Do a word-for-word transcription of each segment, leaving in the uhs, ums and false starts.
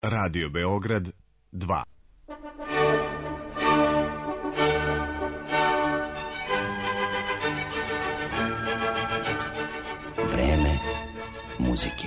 Radio Beograd dva. Vreme muzike.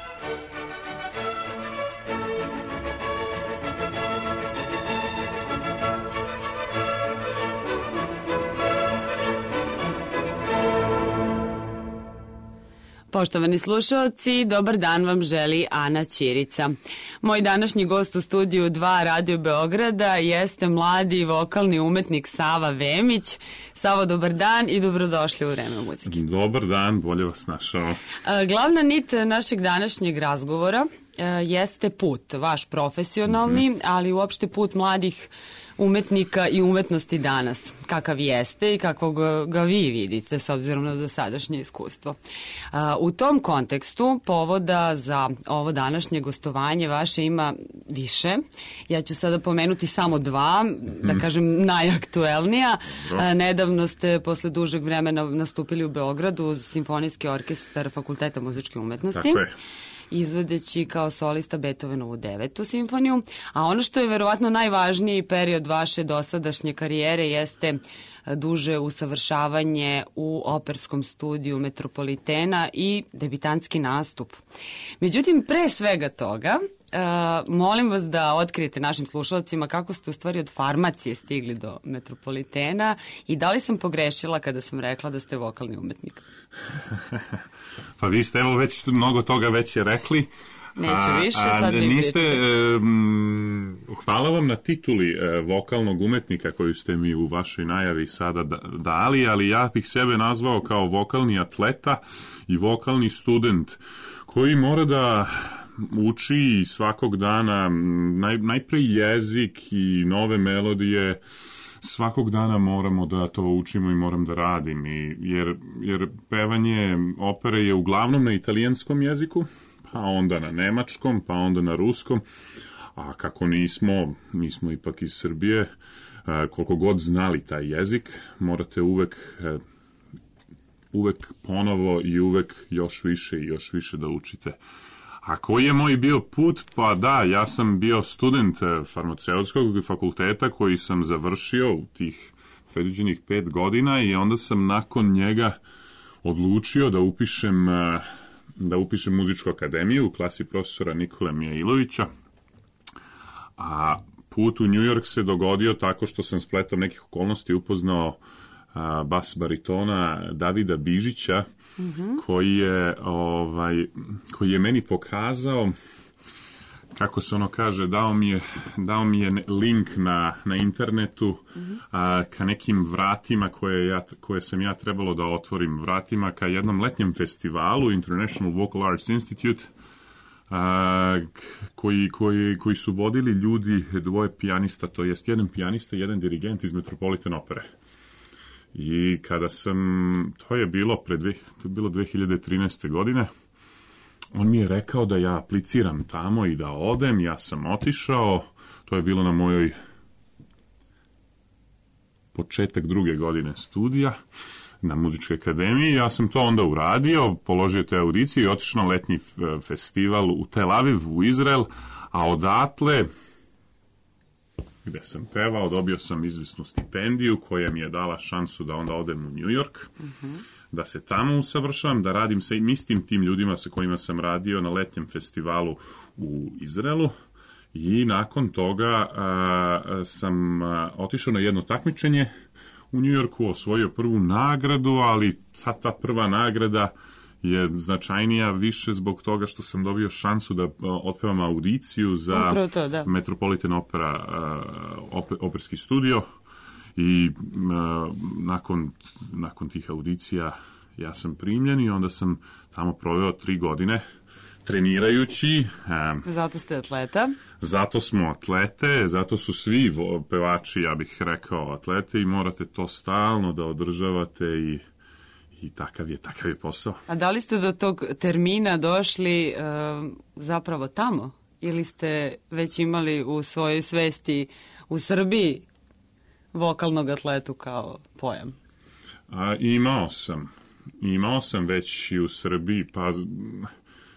Poštovani slušaoci, dobar dan vam želi Ana Ćirica. Moj današnji gost u studiju dva Radio Beograda jeste mladi vokalni umetnik Sava Vemić. Savo, dobar dan i dobrodošli u Vreme muzike. Dobar dan, bolje vas našao. Glavna nit našeg današnjeg razgovora jeste put, vaš profesionalni, mm-hmm. ali uopšte put mladih umetnika i umetnosti danas, kakav jeste i kakvog ga vi vidite s obzirom na dosadašnje iskustvo. U tom kontekstu povoda za ovo današnje gostovanje vaše ima više. Ja ću sada pomenuti samo dva, da kažem najaktuelnija. Nedavno ste posle dužeg vremena nastupili u Beogradu uz Simfonijski orkestar Fakulteta muzičke umetnosti. Tako je. Izvodeći kao solista Beethovenovu devetu simfoniju, a ono što je verovatno najvažniji period vaše dosadašnje karijere jeste duže usavršavanje u operskom studiju Metropolitena i debitantski nastup. Međutim, pre svega toga, uh, molim vas da otkrijete našim slušalcima kako ste u stvari od farmacije stigli do Metropolitena i da li sam pogrešila kada sam rekla da ste vokalni umetnik? Pa vi ste evo već mnogo toga već je rekli. Neću više, a, a, sad vi niste, um, hvala vam na tituli uh, vokalnog umetnika koju ste mi u vašoj najavi sada dali, ali ja bih sebe nazvao kao vokalni atleta i vokalni student koji mora da uči svakog dana naj, najpre jezik i nove melodije. Svakog dana moramo da to učimo i moram da radim, i, jer, jer pevanje opere je uglavnom na italijanskom jeziku, pa onda na nemačkom, pa onda na ruskom, a kako nismo, mi smo ipak iz Srbije, koliko god znali taj jezik, morate uvek, uvek ponovo i uvek još više i još više da učite. A koji je moj bio put? Pa da, ja sam bio student farmaceutskog fakulteta koji sam završio u tih predviđenih pet godina i onda sam nakon njega odlučio da upišem, da upišem muzičku akademiju u klasi profesora Nikole Mijailovića. A put u New York se dogodio tako što sam spletom nekih okolnosti upoznao a, bas baritona Davida Bižića, mm-hmm. koji je ovaj koji je meni pokazao, kako se ono kaže, dao mi je dao mi je link na na internetu, mm-hmm. a, ka nekim vratima koje ja koje sam ja trebalo da otvorim, vratima ka jednom letnjem festivalu International Vocal Arts Institute, a, koji koji koji su vodili ljudi, dvoje pijanista, to jest jedan pijanista i jedan dirigent iz Metropolitan opere. I kada sam, to je bilo pred dve, to je bilo dve hiljade trinaeste. godine, on mi je rekao da ja apliciram tamo i da odem. Ja sam otišao, to je bilo na mojoj početak druge godine studija na muzičkoj akademiji. Ja sam to onda uradio, položio te audicije i otišao na letnji festival u Tel Aviv, u Izrael, a odatle, gde sam pevao, dobio sam izvisnu stipendiju koja mi je dala šansu da onda odem u New York, uh-huh. da se tamo usavršavam, da radim sa istim tim ljudima sa kojima sam radio na letnjem festivalu u Izraelu, i nakon toga a, sam a, otišao na jedno takmičenje u New Yorku, osvojio prvu nagradu, ali ta, ta prva nagrada je značajnija više zbog toga što sam dobio šansu da otpevam audiciju za to, da. Metropolitan Opera op, operski studio, i uh, nakon, nakon tih audicija ja sam primljen i onda sam tamo proveo tri godine trenirajući. Um, zato ste atleta? Zato smo atlete, zato su svi pevači, ja bih rekao, atlete, i morate to stalno da održavate i I takav je, takav je posao. A da li ste do tog termina došli uh, zapravo tamo? Ili ste već imali u svojoj svesti u Srbiji vokalnog atletu kao pojam? A, imao sam. Imao sam već i u Srbiji, pa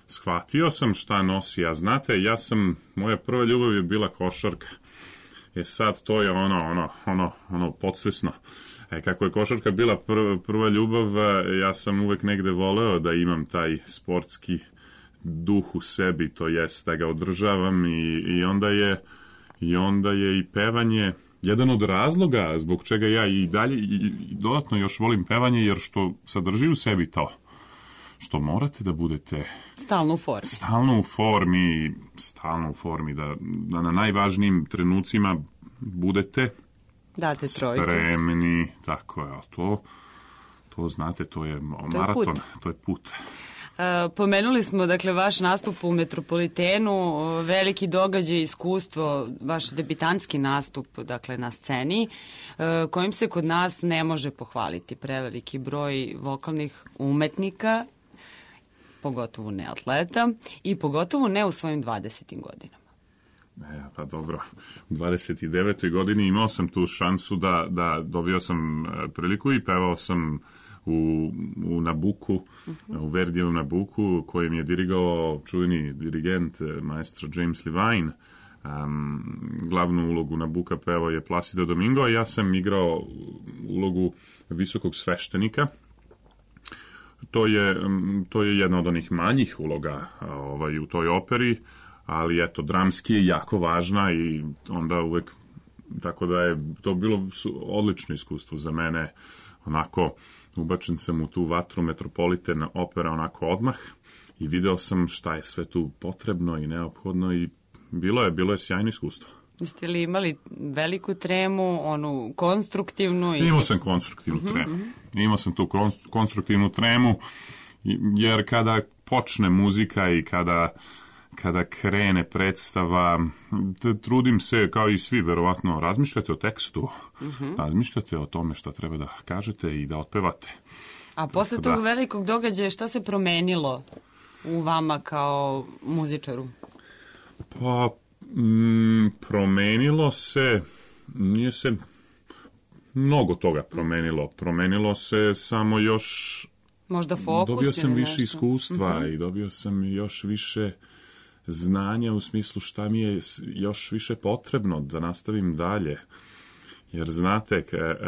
shvatio sam šta nosi, a znate, ja sam, moja prva ljubav je bila košarka. E sad, to je ono, ono, ono, ono, podsvesno. E, kako je košarka bila prva, prva ljubav, ja sam uvek negde voleo da imam taj sportski duh u sebi, to jest da ga održavam i, i onda je i onda je i pevanje jedan od razloga zbog čega ja i dalje i, i dodatno još volim pevanje, jer što sadrži u sebi to što morate da budete stalno u formi. Stalno u formi, stalno u formi, da, da na najvažnijim trenucima budete Date trojku. Spremni, tako je, to, to znate, to je maraton, to je put. To je put. E, pomenuli smo, dakle, vaš nastup u Metropolitenu, veliki događaj, iskustvo, vaš debitantski nastup, dakle, na sceni, e, kojim se kod nas ne može pohvaliti preveliki broj vokalnih umetnika, pogotovo ne atleta, i pogotovo ne u svojim dvadesetim godinama. E, pa dobro, u dvadeset devetoj godini imao sam tu šansu da, da dobio sam priliku i pevao sam u, u Nabuku, uh-huh. u Verdiju Nabuku, kojim je dirigao čuveni dirigent, maestro James Levine. Um, glavnu ulogu Nabuka pevao je Placido Domingo, a ja sam igrao ulogu visokog sveštenika. To je, to je jedna od onih manjih uloga ovaj, u toj operi, ali eto, dramski je jako važna i onda uvek, tako da je to bilo odlično iskustvo za mene, onako, ubačen sam u tu vatru Metropolitan opera onako odmah i video sam šta je sve tu potrebno i neophodno i bilo je, bilo je sjajno iskustvo. Jeste li imali veliku tremu, onu konstruktivnu? I... Imao sam konstruktivnu uh-huh, tremu. Uh-huh. Imao sam tu konstruktivnu tremu, jer kada počne muzika i kada, kada krene predstava, trudim se, kao i svi, verovatno, razmišljate o tekstu, uh-huh. razmišljate o tome šta treba da kažete i da otpevate. A posle tog da... velikog događaja šta se promenilo u vama kao muzičaru? Pa, mm, promenilo se, nije se mnogo toga promenilo. Promenilo se samo još... Možda fokus dobio sam ili više nešto. iskustva uh-huh. i dobio sam još više znanja u smislu šta mi je još više potrebno da nastavim dalje. Jer znate,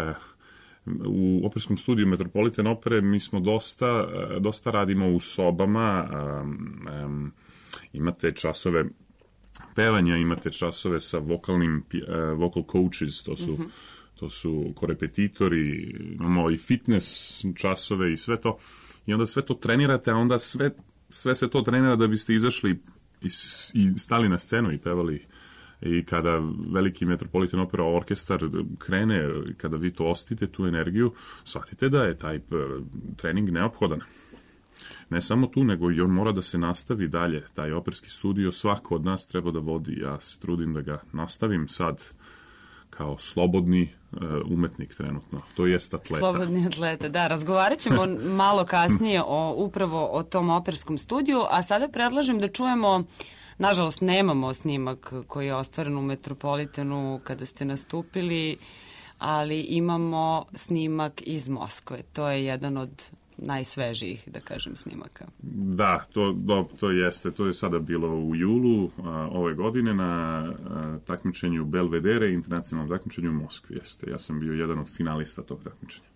u operskom studiju Metropolitan opere mi smo dosta, dosta radimo u sobama, um, um, imate časove pevanja, imate časove sa vokalnim uh, vocal coaches, to su, uh-huh. to su korepetitori, imamo i fitness časove i sve to. I onda sve to trenirate, a onda sve, sve se to trenira da biste izašli i, i stali na scenu i pevali. I kada veliki Metropolitan Opera orkestar krene, kada vi to ostite, tu energiju, shvatite da je taj trening neophodan. Ne samo tu, nego i on mora da se nastavi dalje. Taj operski studio svako od nas treba da vodi. Ja se trudim da ga nastavim sad kao slobodni uh, umetnik trenutno. To jest atleta. Slobodni atleta, da. Razgovarat ćemo malo kasnije o, upravo o tom operskom studiju, a sada predlažem da čujemo, nažalost nemamo snimak koji je ostvaren u Metropolitanu kada ste nastupili, ali imamo snimak iz Moskve. To je jedan od najsvežijih, da kažem, snimaka. Da, to, do, to jeste. To je sada bilo u julu a, ove godine na a, takmičenju Belvedere, internacionalnom takmičenju u Moskvi. Jeste. Ja sam bio jedan od finalista tog takmičenja.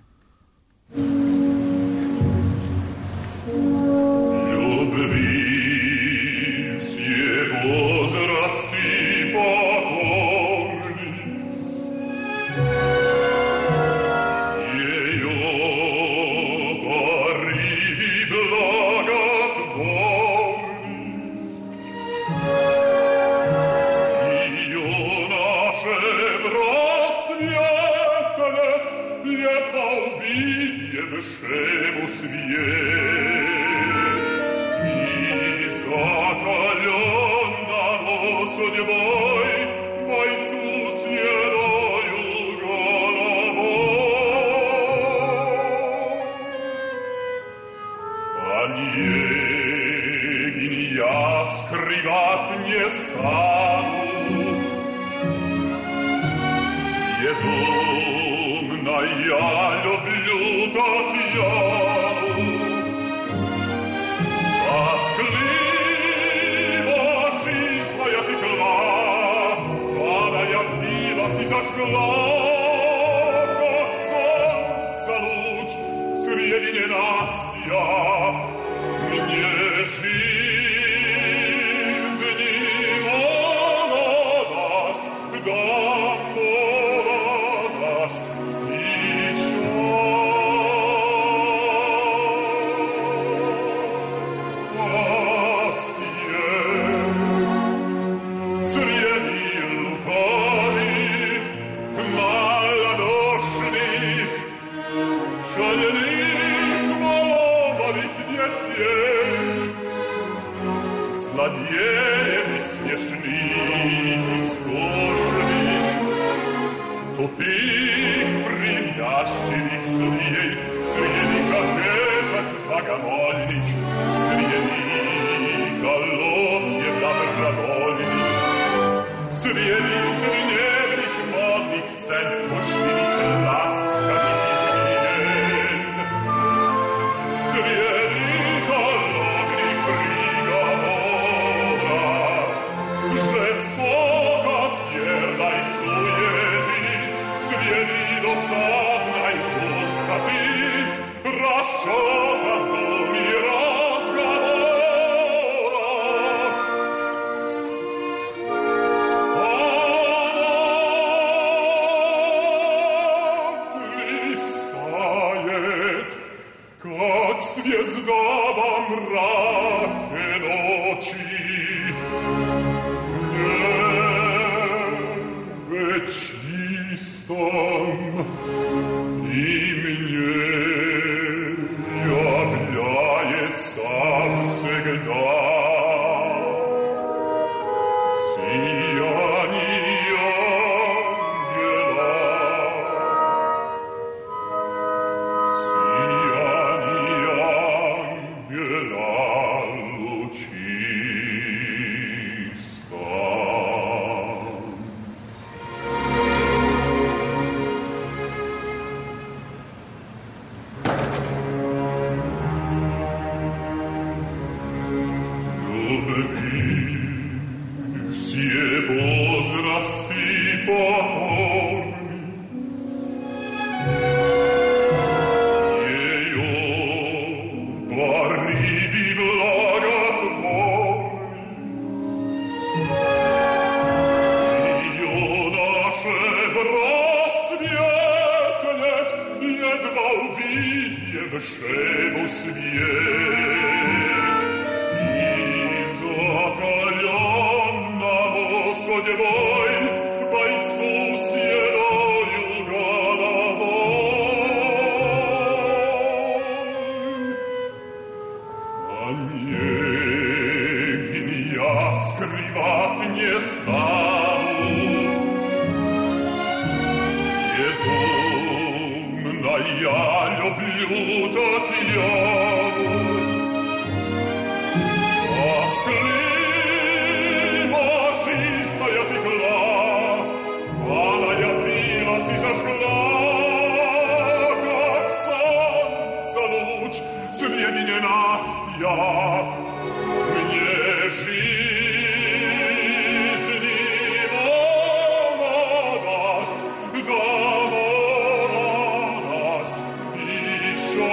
Ljubvi sve возрасти похожи, ее порывы благотворны, ее наше в расцвете лет, едва увидев шему свет, и закаленного судьбой бойцу седою головой. Онегин я скрывать не стану, безумно я люблю Татьяну, тоскливо tupih privlašćivih srijed, srijednika petak bagamoljnih, srijednika lobnjeva vravoljnih, srijedih srednjevnih modnih scen, učtivih laskavih izmijen, srijednika lobnih prigovora, žestoka sjerda i sujeti, srijedi dosadna i pustati, raščotav glumi razgovora. Блистает, как звезда во мраке ночи, в небе чистом, и мне является всегда сияние ангела, сияние ангела лучисто. Все возрасты покорны, ее порывы благотворны, ее наше в расцвет лет, едва увидевшему свет, и закаленному судьбой бойцу седою головой. Онегин я скрывать не стану, безумно я люблю так яву, тоскливо жизнь моя текла, она явилась и зажгла, как солнце луч среди ненастья, мне жизни молодость, да молодость еще.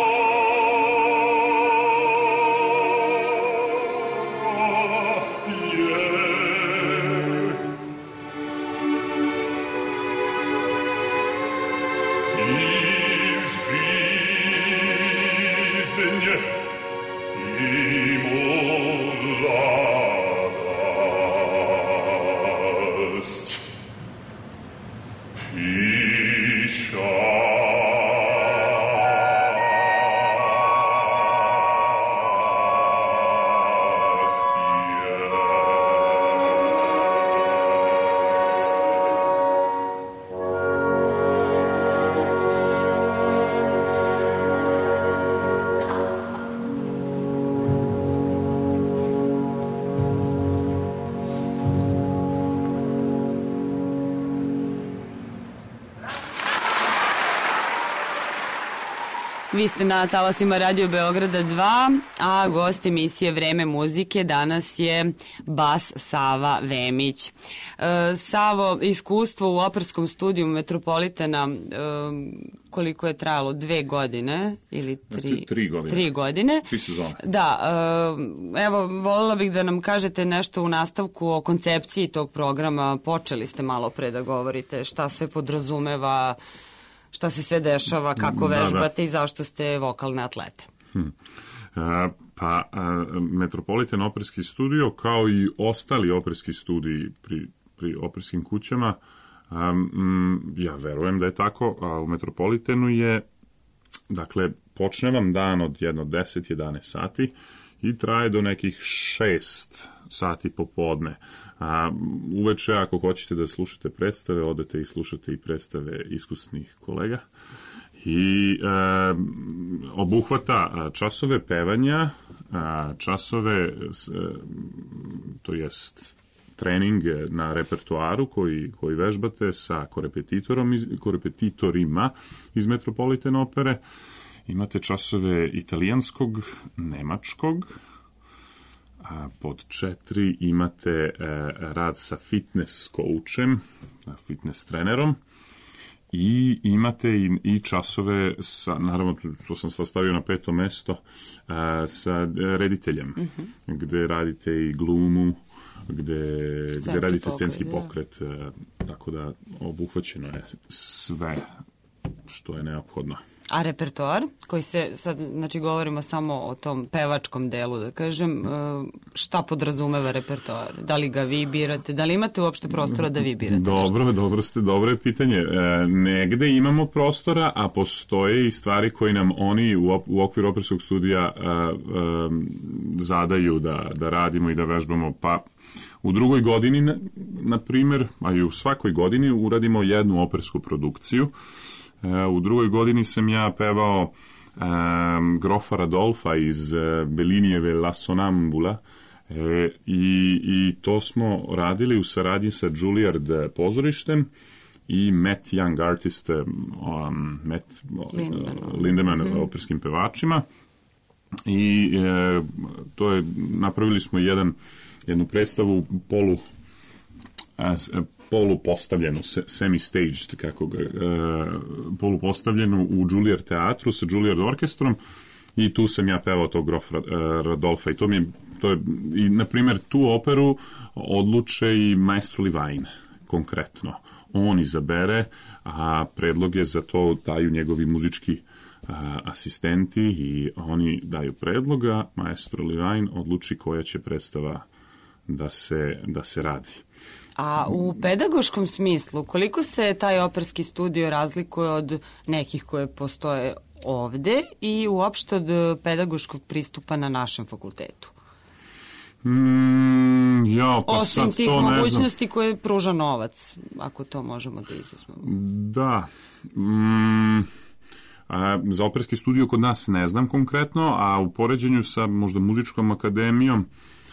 Vi ste na talasima Radio Beograda dva, a gost emisije Vreme muzike danas je bas Sava Vemić. E, Savo, iskustvo u operskom studiju Metropolitana, e, koliko je trajalo? Dve godine ili tri? Tri godine. Tri godine. Tri sezone. Da, e, evo, voljela bih da nam kažete nešto u nastavku o koncepciji tog programa. Počeli ste malo pre da govorite šta sve podrazumeva, šta se sve dešava, kako da, vežbate da. I zašto ste vokalne atlete. Hm. A, pa a, Metropolitan operski studio, kao i ostali operski studiji pri, pri operskim kućama, a, m, ja verujem da je tako, a u Metropolitanu je, dakle, počne vam dan od jedno deset do jedanaest sati i traje do nekih šest sati popodne. A uveče, ako hoćete da slušate predstave, odete i slušate i predstave iskusnih kolega. I e, obuhvata časove pevanja, časove, to jest trening na repertoaru koji, koji vežbate sa korepetitorom, korepetitorima iz Metropolitan opere. Imate časove italijanskog, nemačkog. A pod četiri imate e, rad sa fitness coachem, fitness trenerom. I imate i, i časove sa, naravno, to sam sva stavio na peto mesto, a, sa rediteljem, mm-hmm. gde radite i glumu, gde, gde radite pokret, scenski ja. pokret, a, tako da obuhvaćeno je sve što je neophodno. A repertoar, koji se sad, znači govorimo samo o tom pevačkom delu, da kažem, šta podrazumeva repertoar? Da li ga vi birate? Da li imate uopšte prostora da vi birate? Dobro, nešto? dobro ste, dobro je pitanje. E, negde imamo prostora, a postoje i stvari koje nam oni u, op, u okviru operskog studija a, a, zadaju da, da radimo i da vežbamo, pa u drugoj godini, na, na primer, a i u svakoj godini uradimo jednu opersku produkciju. U drugoj godini sam ja pevao um, grofa Radolfa iz uh, Bellinijeve La Sonambula e, i, i to smo radili u saradnji sa Juilliard pozorištem i Matt Young Artist, um, Matt Lindemann, uh, Lindemann mm-hmm. operskim pevačima i e, to je, napravili smo jedan, jednu predstavu polu as, polupostavljenu, semi-staged, kako ga, uh, polupostavljenu u Juilliard teatru sa Juilliard orkestrom i tu sam ja pevao tog grofa uh, Radolfa i to mi je, to je, i na primjer tu operu odluče i maestro Levine, konkretno. On izabere, a predloge za to daju njegovi muzički uh, asistenti i oni daju predloga, maestro Levine odluči koja će predstava da se, da se radi. A u pedagoškom smislu, koliko se taj operski studio razlikuje od nekih koje postoje ovde i uopšte od pedagoškog pristupa na našem fakultetu? Mm, ja, pa Osim sad tih to mogućnosti koje pruža novac, ako to možemo da izuzmemo. Da. Mm, a, za operski studio kod nas ne znam konkretno, a u poređenju sa možda muzičkom akademijom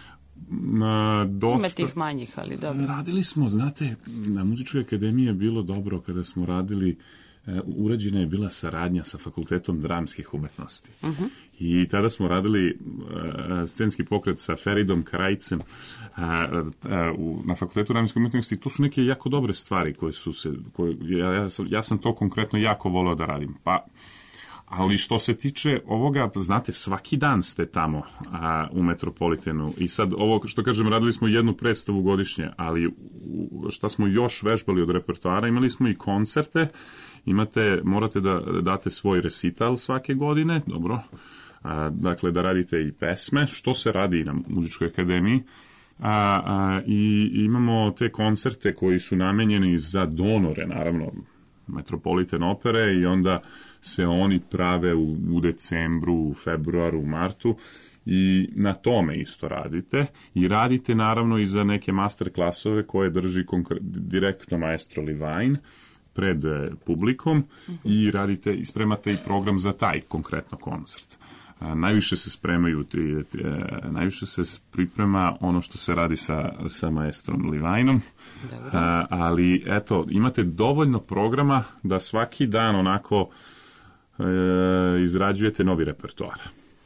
Na, dosta... Ima tih manjih, ali dobro. Radili smo, znate, na muzičkoj akademiji je bilo dobro kada smo radili, e, urađena je bila saradnja sa Fakultetom dramskih umetnosti. Uh-huh. I tada smo radili e, scenski pokret sa Feridom Karajcem e, e, u, na Fakultetu dramskih umetnosti. I to su neke jako dobre stvari koje su se... Koje, ja, ja, ja sam to konkretno jako voleo da radim. Pa... Ali što se tiče ovoga, znate, svaki dan ste tamo a, u Metropolitanu i sad ovo, što kažem, radili smo jednu predstavu godišnje, ali u, šta smo još vežbali od repertoara, imali smo i koncerte, imate, morate da date svoj recital svake godine, dobro, a, dakle da radite i pesme, što se radi na muzičkoj akademiji, a, a, i imamo te koncerte koji su namenjeni za donore, naravno, Metropolitan opere i onda se oni prave u, u decembru, u februaru, u martu i na tome isto radite i radite naravno i za neke master klasove koje drži konkre- direktno maestro Levine pred eh, publikom mm-hmm. i radite i spremate i program za taj konkretno koncert. A, najviše se spremaju, ti, ti, a, najviše se priprema ono što se radi sa, sa maestrom Levineom, a, ali eto, imate dovoljno programa da svaki dan onako e, izrađujete novi repertoar.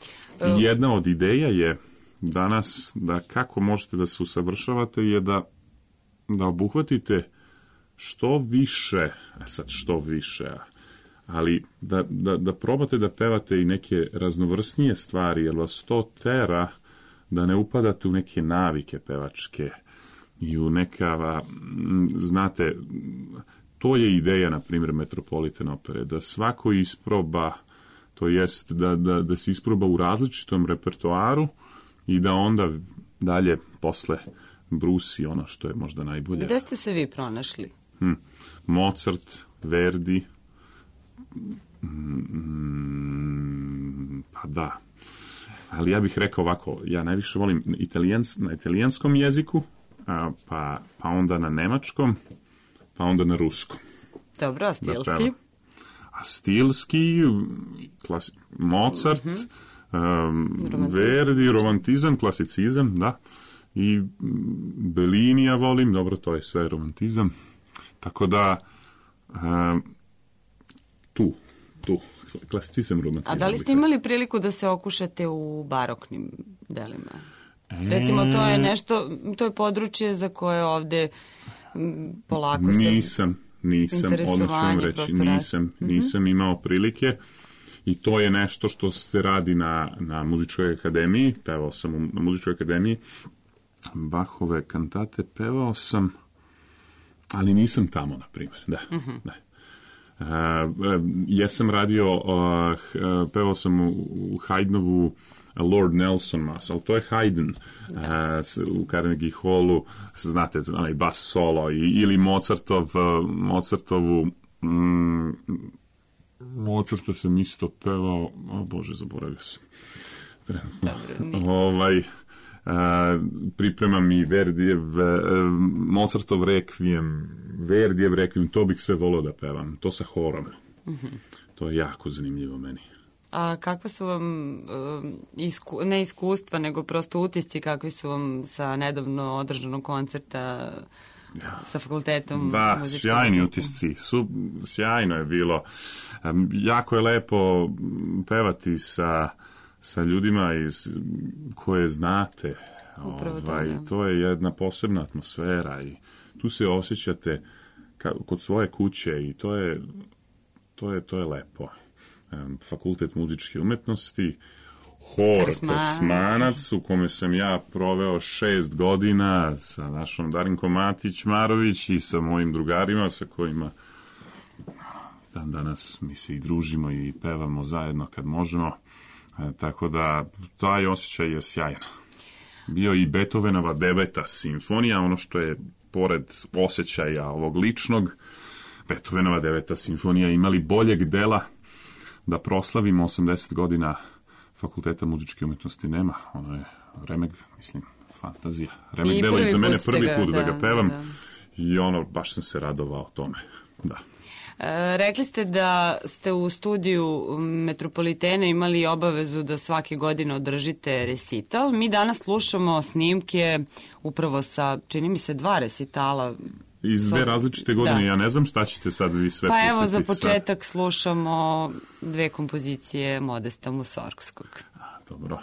I jedna od ideja je danas da kako možete da se usavršavate je da, da obuhvatite što više, sad što više, ali da, da, da probate da pevate i neke raznovrsnije stvari, jer vas to tera da ne upadate u neke navike pevačke i u neka, znate, to je ideja, na primjer, Metropolitan opere, da svako isproba, to jest da, da, da se isproba u različitom repertoaru i da onda dalje posle brusi ono što je možda najbolje. Gde ste se vi pronašli? Hm. Mozart, Verdi, mm, pa da. Ali ja bih rekao ovako, ja najviše volim italijans, na italijanskom jeziku, a, pa, pa onda na nemačkom, pa onda na ruskom. Dobro, a stilski? A stilski, klasi, Mozart, mm-hmm. um, Verdi, romantizam, klasicizam, da. I mm, Bellini ja volim, dobro, to je sve romantizam. Tako da, um, tu, tu, klasicizam, romantizam. A da li ste imali priliku da se okušate u baroknim delima? E... Recimo, to je nešto, to je područje za koje ovde m, polako se... Nisam. Nisam, odmah ću vam reći, nisam, nisam imao prilike i to je nešto što se radi na, na muzičkoj akademiji, pevao sam u, na muzičkoj akademiji, Bachove kantate pevao sam, ali nisam tamo, na primjer, da, uh-huh. da. Uh, jesam radio, uh, pevao sam u, u Haydnovu Lord Nelson mas, ali to je Haydn uh, u Carnegie Hallu, znate, onaj bas solo, i, ili Mozartov, uh, Mozartovu mm, Mozarta sam isto pevao, o Bože, zaboravio sam. ovaj, uh, pripremam i Verdijev, uh, Mozartov Requiem, Verdijev Requiem, to bih sve volio da pevam, to sa horom. Uh-huh. To je jako zanimljivo meni. A kakva su vam, isku, ne iskustva, nego prosto utisci, kakvi su vam sa nedavno održanog koncerta ja. sa fakultetom? Da, sjajni utisci, su, sjajno je bilo. Um, jako je lepo pevati sa, sa ljudima iz, koje znate. Ovaj, to, to je jedna posebna atmosfera i tu se osjećate ka, kod svoje kuće i to je, to je, to je lepo. Fakultet muzičke umetnosti, hor Kosmanac, u kome sam ja proveo šest godina sa našom Darinkom Matić-Marović i sa mojim drugarima sa kojima dan danas mi se i družimo i pevamo zajedno kad možemo. E, tako da taj osjećaj je sjajan. Bio i Beethovenova deveta simfonija, ono što je pored osjećaja ovog ličnog, Beethovenova deveta simfonija imali boljeg dela da proslavimo osamdeset godina Fakulteta muzičke umetnosti nema. Ono je Remeg, mislim, fantazija. Remeg delo je za mene prvi ga, put da, da ga pevam da. I ono, baš sam se radovao tome. Da. E, rekli ste da ste u studiju Metropolitena imali obavezu da svake godine održite resital. Mi danas slušamo snimke upravo sa, čini mi se, dva resitala. Iz dve različite godine, da. Ja ne znam šta ćete sad vi sve pa pustiti. Pa evo, za početak sad slušamo dve kompozicije Modesta Musorgskog. A, dobro.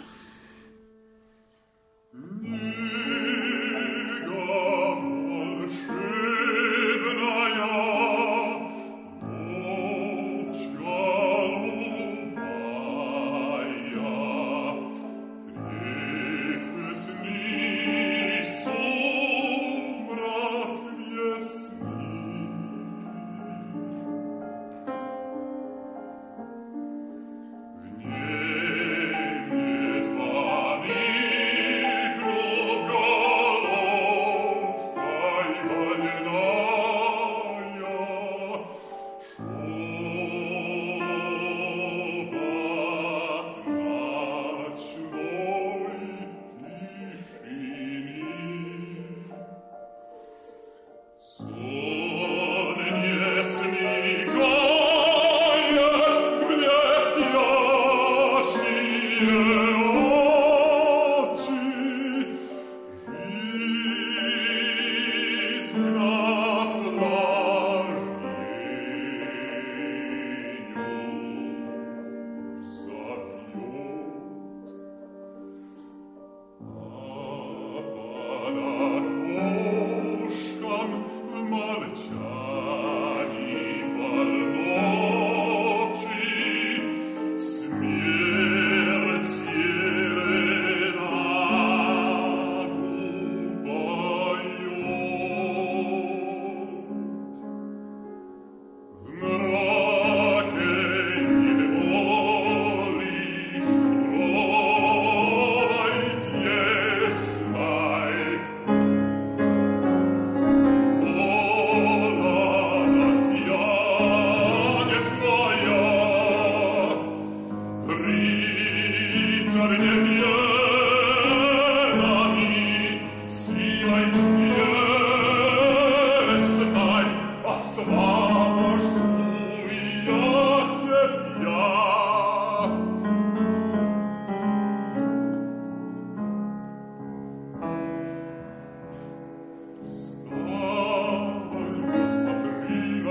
Oh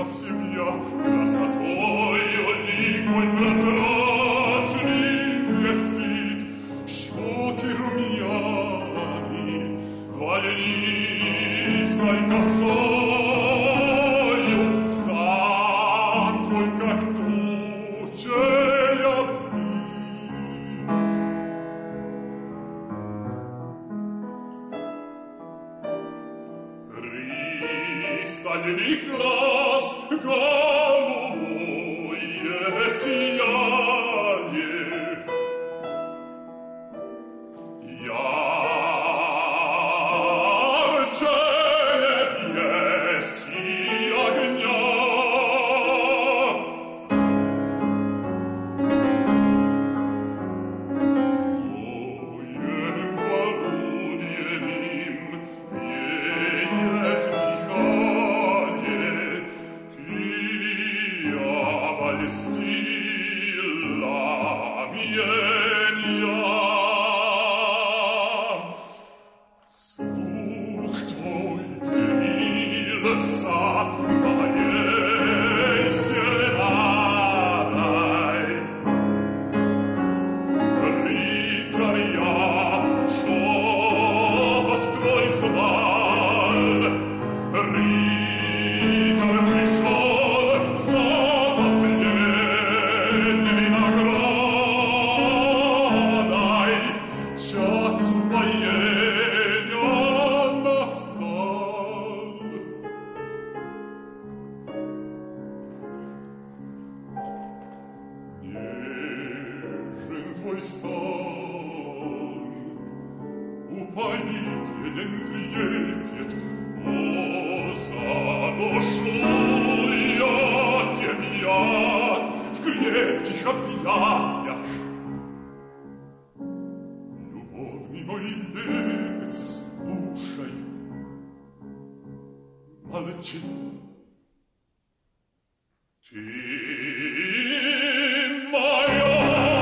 семья, краса твоя, лик твой прозрачный блестит, щеки румяны, волнистой косою, стан твой, как тучей обвит. Кристальный глаз, голубое сияние, ярче небеси огня. Своим орудием веет дыхание, ты обольстила меня. Слух твой принялся моей сердцей. Рыцаря шепот твой звал, рыцарь пришел за последней наградой, час упоения настал. Нежен твой стан, упоителен трепет, о, задушную тебя в крепких объятиях. Любовный мой лепет, слушай, молчи. Ты моя.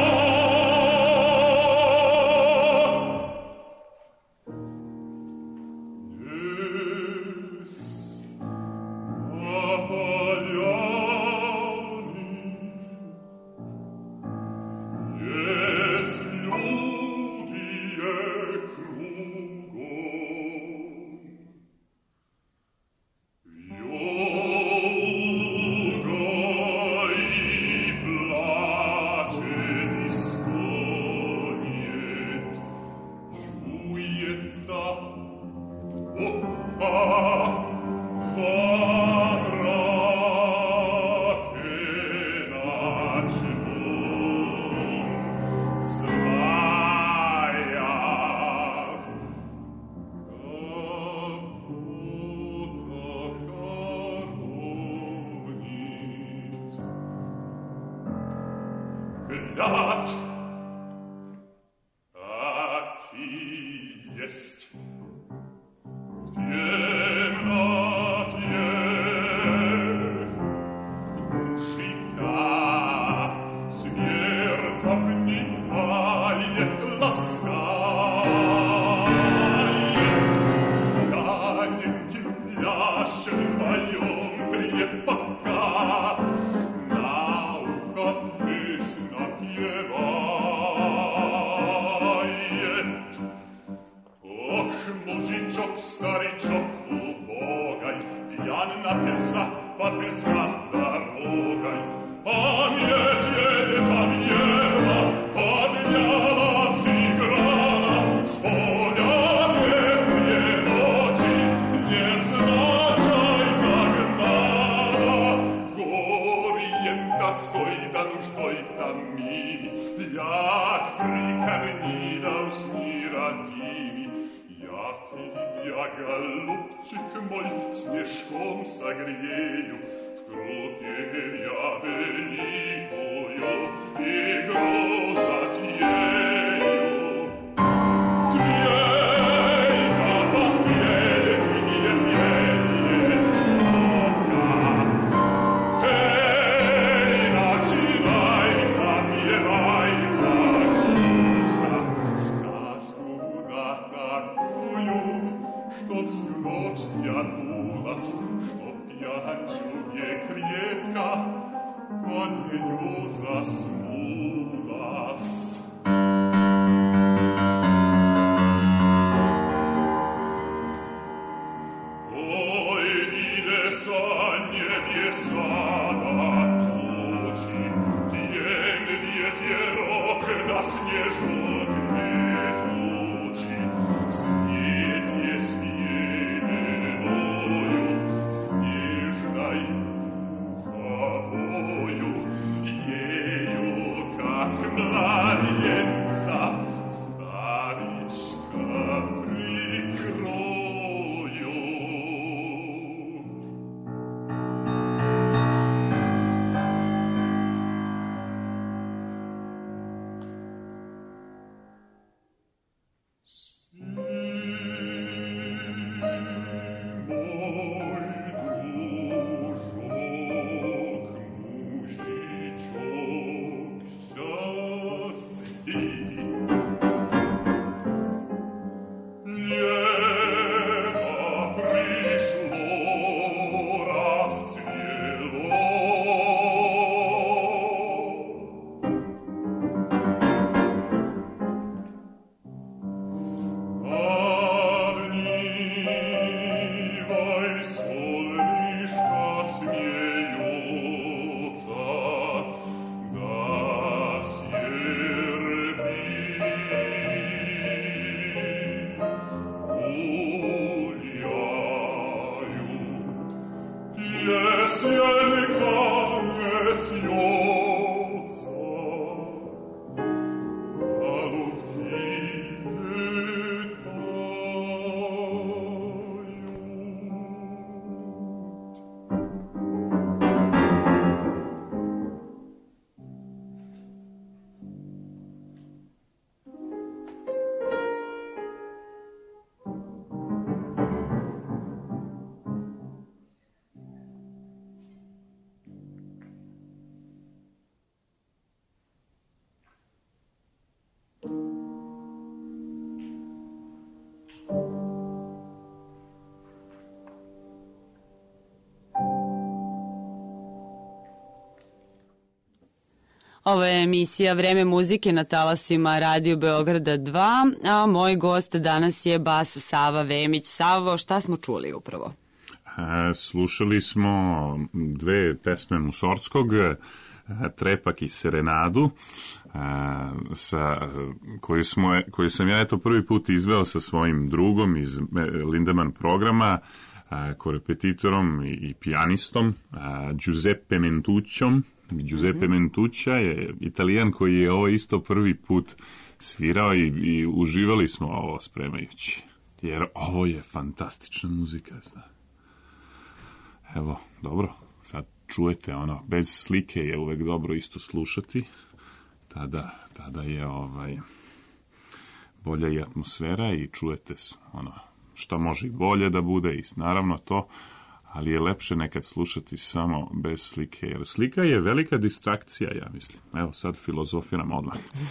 Нес на поляне, безлюдие кругом, вьюга и плачет и стонет, чуется опа во мраке ночном, злая кого-то хоронит. Глядь, так и есть. В темноте мужика смерть обнимает, ласкает, сладеньким пляшет вдвоем трепотка, на ухо песнь напевает. Ох, мужичок, старичок, убогой, пьян напился, попился дорогой. А нет, едет, а въедла, подняла, сыграла, с поля весне ночи, невзначай загнала. Горьем, тоской да нуждой томими, як прикорни да усни родими. Я тебя, голубчик мой, снежком согрею, в круге я великую игру затею. Цвей-то поспеет, нет, ей, лодка. Эй, начинай, запевай, погодка, сказку да такую, чтоб всю ночь тянулась, чтоб я чуде крик Ovo je emisija Vreme muzike na talasima Radio Beograda dva, a moj gost danas je bas Sava Vemić. Savo, šta smo čuli upravo? E, slušali smo dve pesme Musorgskog, Trepak i Serenadu, a, sa, koju, smo, koju sam ja eto prvi put izveo sa svojim drugom iz Lindemann programa, a, korepetitorom i, i pijanistom, a, Giuseppe Mentucciom. Giuseppe mm-hmm. Mentuccia je Italijan koji je ovo isto prvi put svirao i, i uživali smo ovo spremajući. Jer ovo je fantastična muzika, zna. Evo, dobro, sad čujete ono, bez slike je uvek dobro isto slušati. Tada, tada je ovaj bolja i atmosfera i čujete ono što može i bolje da bude i naravno to, ali je lepše nekad slušati samo bez slike, jer slika je velika distrakcija, ja mislim. Evo, sad filozofiram odmah.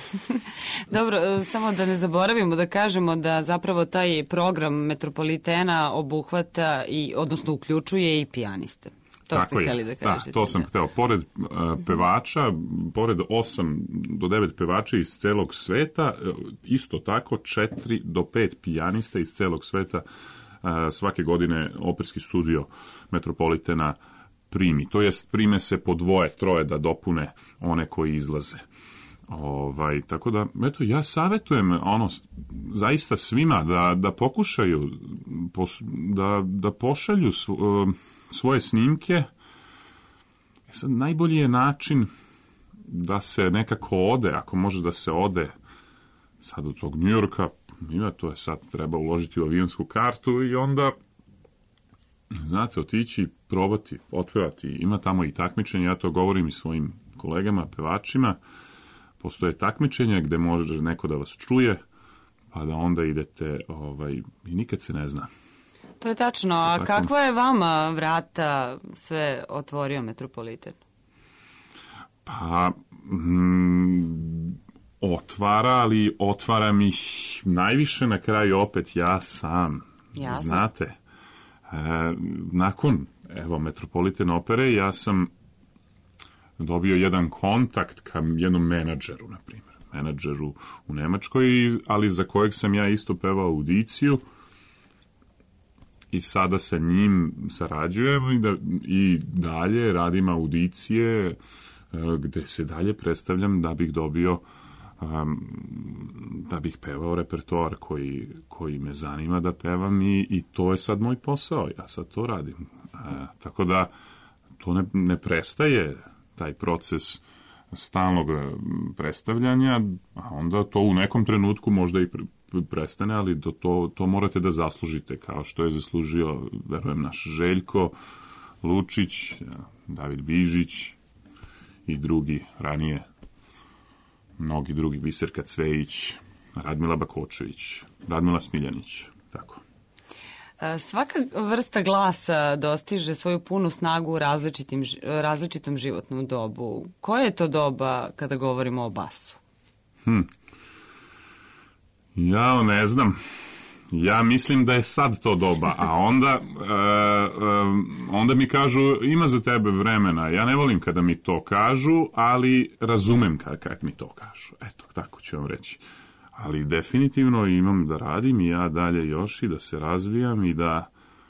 Dobro, samo da ne zaboravimo da kažemo da zapravo taj program Metropolitena obuhvata, i, odnosno uključuje i pijaniste. To Tako ste hteli da kažete. Da, to sam da. hteo. Pored uh, pevača, pored osam do devet pevača iz celog sveta, isto tako četiri do pet pijanista iz celog sveta svake godine operski studio Metropolitena primi. To jest, prime se po dvoje, troje da dopune one koji izlaze. Ovaj, tako da, eto, ja savjetujem ono, zaista svima da, da pokušaju, pos, da, da pošalju svoje snimke. Sad, najbolji je način da se nekako ode, ako može da se ode sad od tog Njujorka, ima, to je sad, treba uložiti u avionsku kartu i onda, znate, otići, probati, otpevati. Ima tamo i takmičenje, ja to govorim i svojim kolegama, pevačima. Postoje takmičenja gde može neko da vas čuje, pa da onda idete, ovaj, i nikad se ne zna. To je tačno, a tako... kakva je vama vrata sve otvorio Metropoliten? Pa... Mm, otvara, ali otvaram ih najviše na kraju opet ja sam. Jasno. Znate, e, nakon evo Metropoliten opere ja sam dobio jedan kontakt ka jednom menadžeru, na primjer. Menadžeru u Nemačkoj, ali za kojeg sam ja isto pevao audiciju i sada sa njim sarađujemo i, da, i dalje radim audicije gde se dalje predstavljam da bih dobio um, da bih pevao repertoar koji, koji me zanima da pevam i, i to je sad moj posao, ja sad to radim. E, tako da to ne, ne prestaje, taj proces stalnog predstavljanja, a onda to u nekom trenutku možda i prestane, ali do to, to morate da zaslužite, kao što je zaslužio, verujem, naš Željko Lučić, David Bižić i drugi ranije, mnogi drugi, Biserka Cvejić, Radmila Bakočević, Radmila Smiljanić, tako. Svaka vrsta glasa dostiže svoju punu snagu u različitim, različitom životnom dobu. Koje je to doba kada govorimo o basu? Hm. Ja ne znam. Ja mislim da je sad to doba, a onda, e, e, onda mi kažu ima za tebe vremena. Ja ne volim kada mi to kažu, ali razumem kad, kad mi to kažu. Eto, tako ću vam reći. Ali definitivno imam da radim i ja dalje još i da se razvijam i da,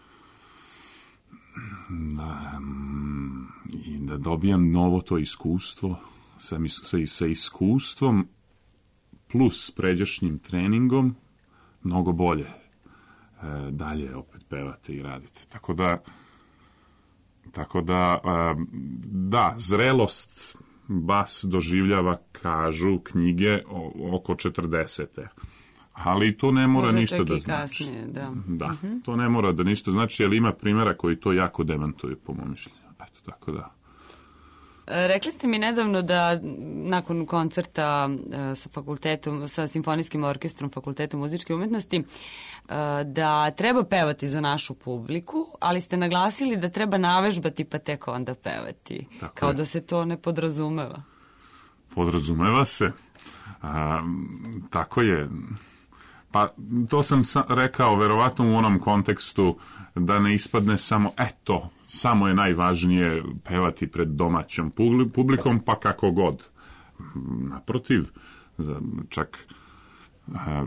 da, i da dobijam novo to iskustvo sa, sa, sa iskustvom plus pređašnjim treningom mnogo bolje e, dalje opet pevate i radite. Tako da tako da e, da, zrelost bas doživljava, kažu knjige, oko četrdesete. Ali to ne mora Možda ništa da znači. Kasnije, da. Da, uh-huh. To ne mora da ništa znači, jer ima primjera koji to jako demantuju, po mom mišljenju. Eto, tako da. Rekli ste mi nedavno da nakon koncerta sa fakultetom, sa Simfonijskim orkestrom Fakulteta muzičke umetnosti, da treba pevati za našu publiku, ali ste naglasili da treba navežbati pa tek onda pevati. Tako Kao je. Da se to ne podrazumeva. Podrazumeva se. A, tako je. Pa to sam sa, rekao verovatno u onom kontekstu da ne ispadne samo eto, samo je najvažnije pevati pred domaćom publikom, pa kako god. Naprotiv, čak a,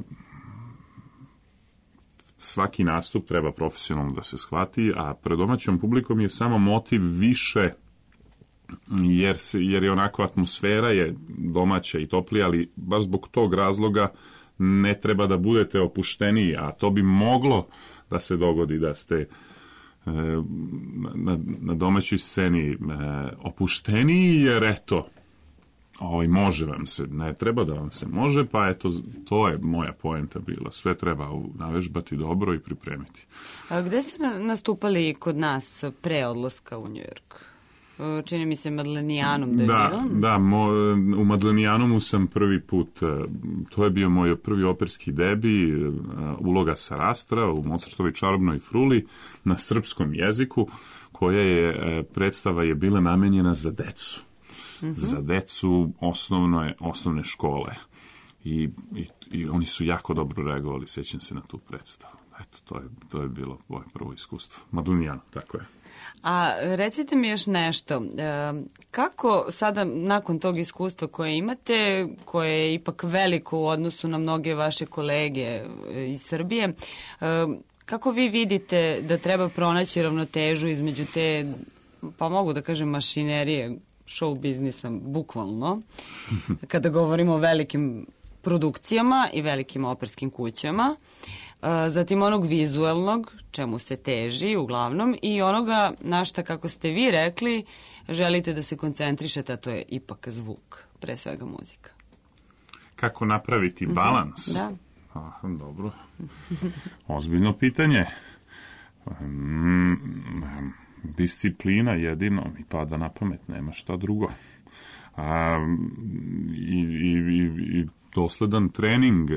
svaki nastup treba profesionalno da se shvati, a pred domaćom publikom je samo motiv više, jer, se, jer je onako atmosfera je domaća i toplija, ali baš zbog tog razloga ne treba da budete opušteniji, a to bi moglo da se dogodi da ste na, na domaćoj sceni opušteniji, jer eto, ovaj, može vam se, ne treba da vam se može, pa eto, to je moja poenta bila. Sve treba navežbati dobro i pripremiti. A gde ste nastupali kod nas pre odlaska u Njujork? Čini mi se Madlenijanom da je da, bilo. Da, mo, u Madlenijanomu sam prvi put, to je bio moj prvi operski debi, uloga Sarastra u Mozartovoj čarobnoj fruli na srpskom jeziku, koja je, predstava je bila namenjena za decu. Uh-huh. Za decu osnovne, osnovne škole. I, i, I oni su jako dobro reagovali, sjećam se na tu predstavu. Eto, to je, to je bilo moje prvo iskustvo. Madlenijano, tako je. A recite mi još nešto, kako sada nakon tog iskustva koje imate, koje je ipak veliko u odnosu na mnoge vaše kolege iz Srbije, kako vi vidite da treba pronaći ravnotežu između te, pa mogu da kažem, mašinerije show biznisa, bukvalno, kada govorimo o velikim produkcijama i velikim operskim kućama, zatim onog vizuelnog, čemu se teži uglavnom, i onoga na šta, kako ste vi rekli, želite da se koncentrišete, a to je ipak zvuk, pre svega muzika. Kako napraviti balans? Mm-hmm, da. Aha, dobro. Ozbiljno pitanje. Mm, disciplina jedino mi pada na pamet, nema šta drugo. A, i, i, i, i dosledan trening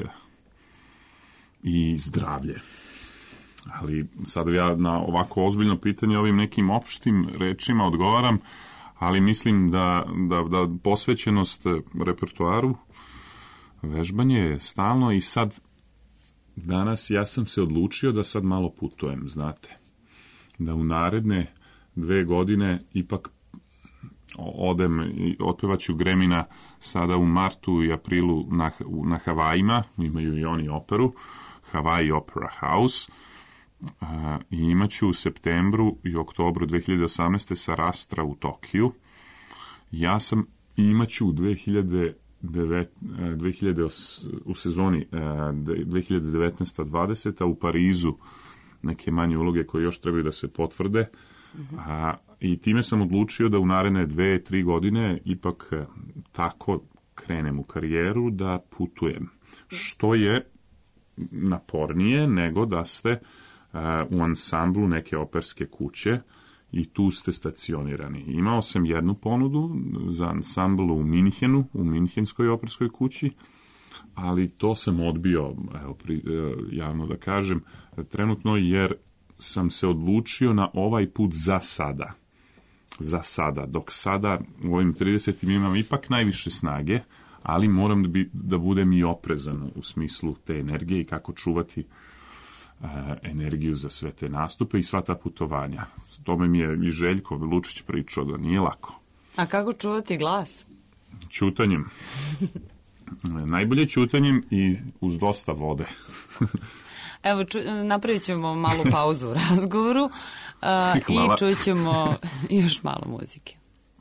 i zdravlje. Ali sad ja na ovako ozbiljno pitanje ovim nekim opštim rečima odgovaram, ali mislim da, da, da posvećenost repertoaru, vežbanje je stalno i sad danas ja sam se odlučio da sad malo putujem, znate. Da u naredne dve godine ipak odem i otpevaću Gremina sada u martu i aprilu na, na Havajima, imaju i oni operu, Hawaii Opera House, a, i imaću u septembru i oktobru dve hiljade osamnaeste sa Rastra u Tokiju. Ja sam imaću u dve hiljade devet, dve hiljade u sezoni dve hiljade devetnaeste dvadesete u Parizu neke manje uloge koje još trebaju da se potvrde. Mm-hmm. A, i time sam odlučio da u naredne dve, tri godine ipak tako krenem u karijeru da putujem. Što je napornije nego da ste a, u ansamblu neke operske kuće i tu ste stacionirani. Imao sam jednu ponudu za ansambl u Minhenu, u Minhenskoj operskoj kući, ali to sam odbio, evo, pri, javno da kažem, trenutno, jer sam se odlučio na ovaj put za sada. Za sada. Dok sada u ovim tridesetim imam ipak najviše snage, ali moram da, bi, da budem i oprezan u smislu te energije i kako čuvati uh, energiju za sve te nastupe i sva ta putovanja. Tome mi je i Željko Lučić pričao da nije lako. A kako čuvati glas? Ćutanjem. Najbolje ćutanjem i uz dosta vode. Evo, ču, napravit ćemo malu pauzu u razgovoru uh, i čućemo još malo muzike.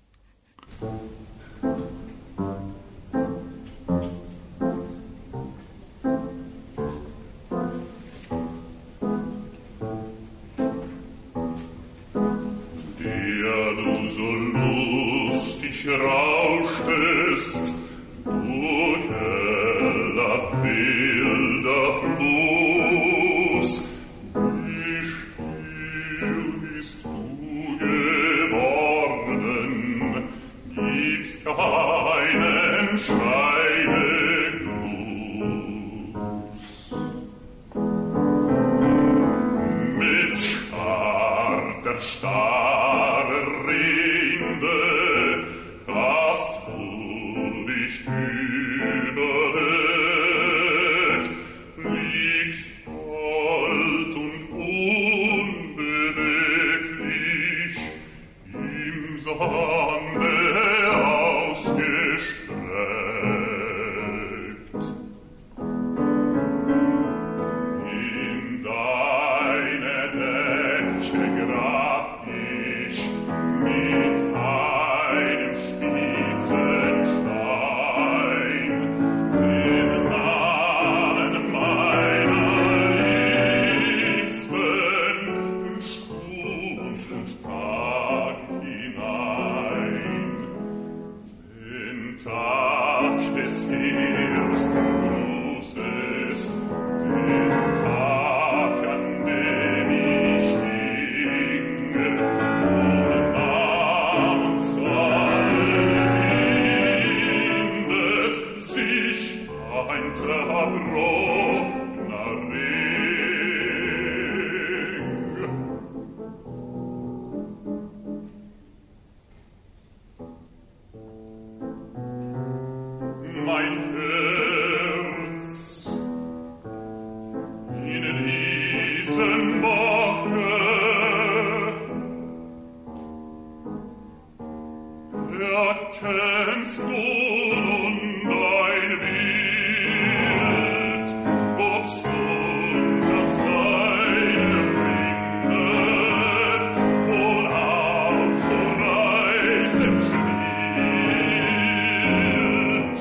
Der du so lustig rauschtest durch heller wilder Fluss, wie still bist du geworden, gibst keinen Schweinegruß. Mit harter starrer Rinde hast du dich überdeckt, liegst kalt und unbeweglich im Sande ausgestreckt. In deine Decke grab ich mit einem spitzen Stein den Namen meiner Liebsten Stund und Tag hinein. Den Tag des ersten Grusses, den Tag, an dem ich hinge, ohne Namen windet sich ein zerbrochener Ring. Mein Herz in diesem Bache erkennst du nun dein Bild, ob's unter seine Rinde wohl auch so reißend schwillt.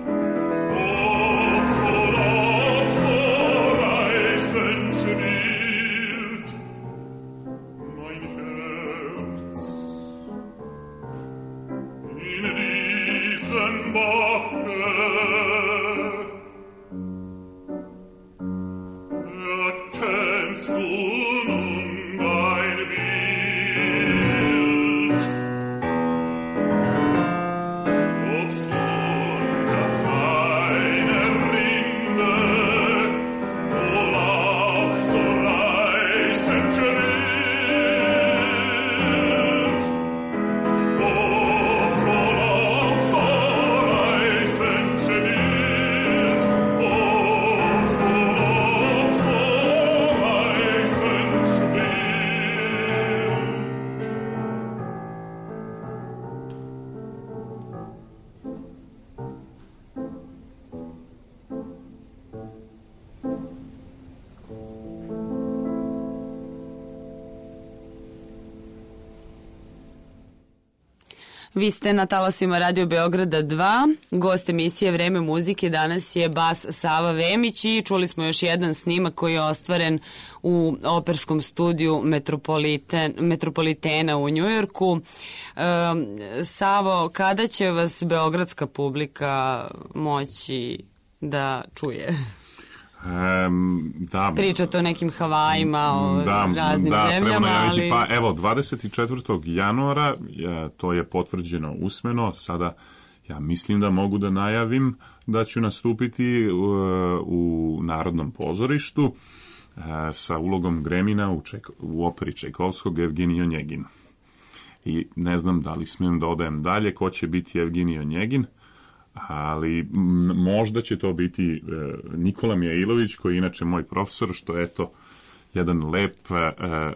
Ob's wohl auch so reißend schwillt, mein Herz in diesem Bache. Erkennst du nun dein Bild, ob's unter seine Rinde wohl auch so reißend schwillt. Ob's wohl auch so reißend schwillt, ob's wohl auch so reißend schwillt. Vi ste na talasima Radio Beograda dva, gost emisije Vreme muzike, danas je bas Sava Vemić i čuli smo još jedan snimak koji je ostvaren u operskom studiju Metropoliten, Metropolitena u Njujorku. E, Savo, kada će vas beogradska publika moći da čuje? Um, da, Pričate o nekim Havajima, o da, raznim da, zemljama, ali... Pa evo, dvadeset četvrtog januara, je, to je potvrđeno usmeno, sada ja mislim da mogu da najavim da ću nastupiti u, u Narodnom pozorištu uh, sa ulogom Gremina u, Ček, u operi Čajkovskog Evgenij Onjegin. I ne znam da li smijem da odajem dalje ko će biti Evgenij Onjegin, ali m, možda će to biti e, Nikola Mijailović, koji je inače moj profesor, što je eto jedan lep, e,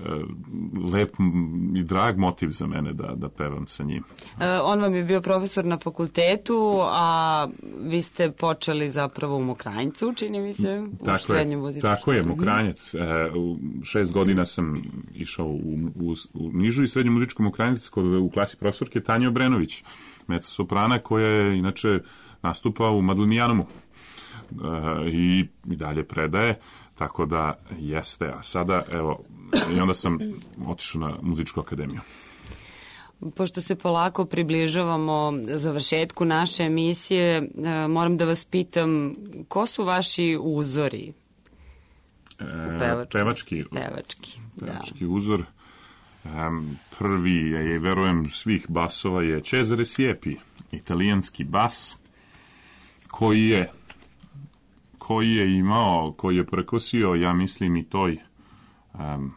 lep i drag motiv za mene da, da pevam sa njim. E, on vam je bio profesor na fakultetu, a vi ste počeli zapravo u Mokranjcu, čini mi se, u tako srednjem je, muzičkom. Tako je, Mokranjac. E, u šest godina sam išao u, u, u nižu i srednju muzičku Mokranjac kod, u klasi profesorke Tanje Obrenović, mezzosoprana, koja je inače nastupa u Madlimijanomu e, i, i dalje predaje, tako da jeste. A sada, evo, i onda sam otišao na muzičku akademiju. Pošto se polako približavamo završetku naše emisije, e, moram da vas pitam, ko su vaši uzori? E, Pevački. pevački, Pevački, pevački da. uzor. Um, prvi je, verujem, svih basova je Cesare Siepi, italijanski bas, koji je koji je imao, koji je prekosio, ja mislim, i toj um,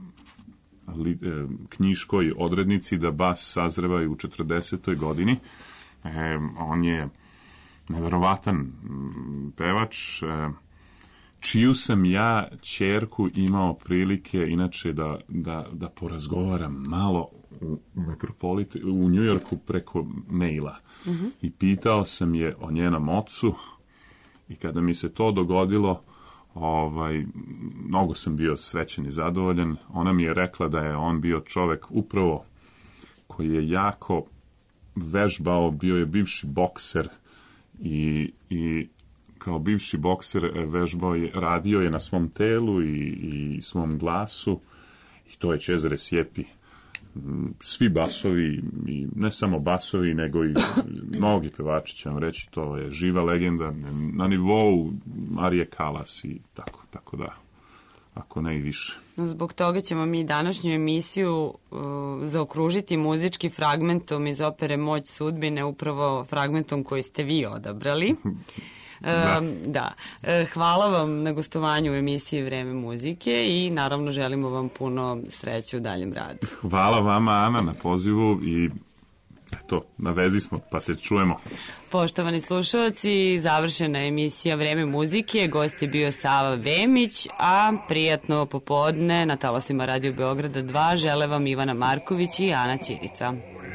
li, um, knjiškoj odrednici da bas sazreva i u četrdesetoj godini. Um, on je neverovatan um, pevač, um, čiju sam ja ćerku imao prilike inače da, da, da porazgovaram malo u, Metropolit, u Njujorku preko maila. Mm-hmm. I pitao sam je o njenom ocu i kada mi se to dogodilo, ovaj, mnogo sam bio srećen i zadovoljan. Ona mi je rekla da je on bio čovek upravo koji je jako vežbao, bio je bivši bokser i, i kao bivši bokser vežbao je, radio je na svom telu i, i svom glasu i to je Cesare Siepi. Svi basovi, i ne samo basovi, nego i mnogi pevači će vam reći, to je živa legenda na nivou Marije Kalas i tako, tako da, ako ne i više. Zbog toga ćemo mi današnju emisiju uh, zaokružiti muzički fragmentom iz opere Moć sudbine, upravo fragmentom koji ste vi odabrali. Da. Um, da. Hvala vam na gostovanju u emisiji Vreme muzike i naravno želimo vam puno sreće u daljem radu. Hvala vama, Ana, na pozivu i eto, na vezi smo, pa se čujemo. Poštovani slušalci, završena je emisija Vreme muzike, gost je bio Sava Vemić, a prijatno popodne na talasima Radio Beograda dva žele vam Ivana Marković i Ana Ćirica.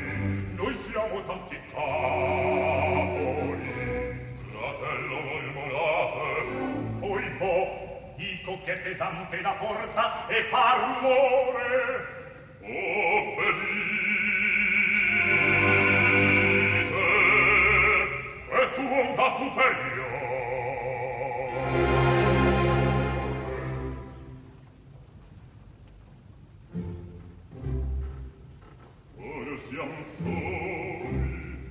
Che è pesante la porta e fa rumore. Obbedite, è tuonta superiore. Ora siamo soli.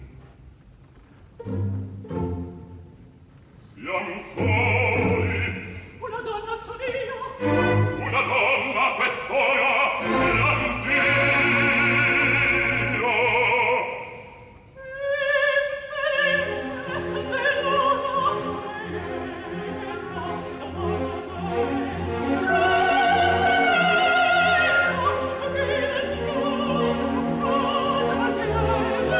Siamo soli. Una donna sono io. Una donna a quest'ora l'antico. E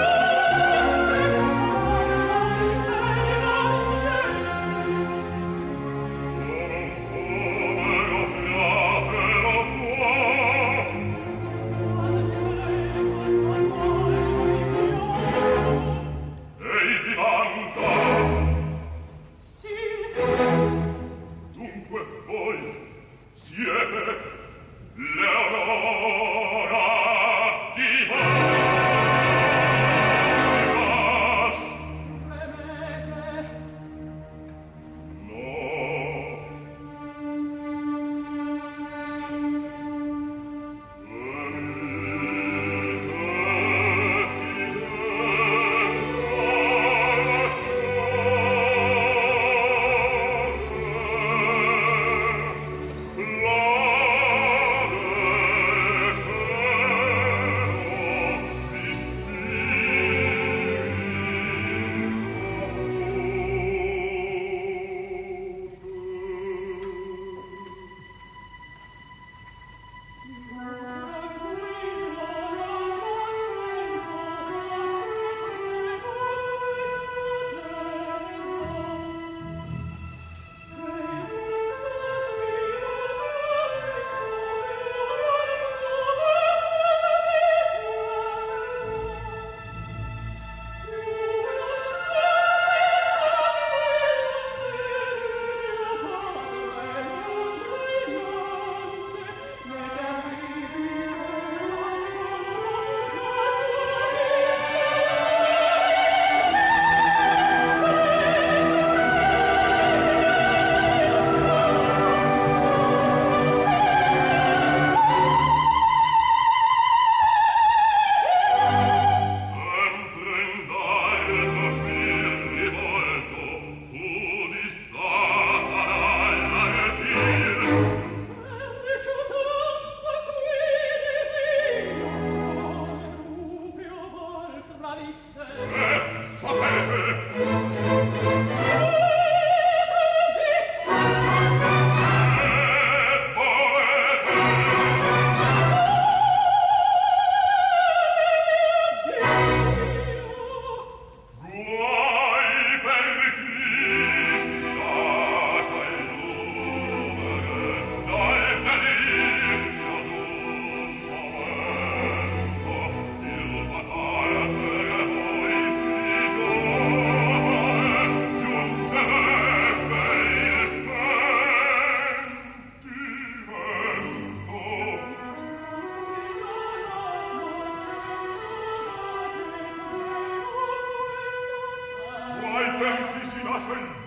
chi si lascia il